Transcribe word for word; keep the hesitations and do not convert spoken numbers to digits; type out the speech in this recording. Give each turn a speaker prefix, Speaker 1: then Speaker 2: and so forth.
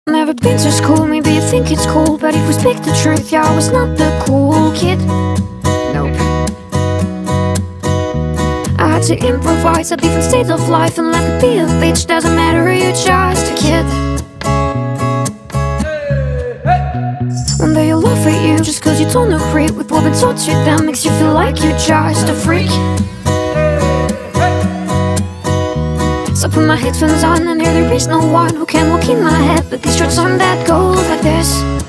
Speaker 1: Never been to school, maybe you think it's cool, but if we speak the truth, yeah, I was not the cool kid. Nope. I had to improvise a different state of life, and life could be a bitch, doesn't matter, you're just a kid. One day you'll laugh at you just cause you don't agree with what been taught to them, makes you feel like you're just a freak. So I put my headphones on and here there is no one who can walk in my head, but these shorts on that go like this.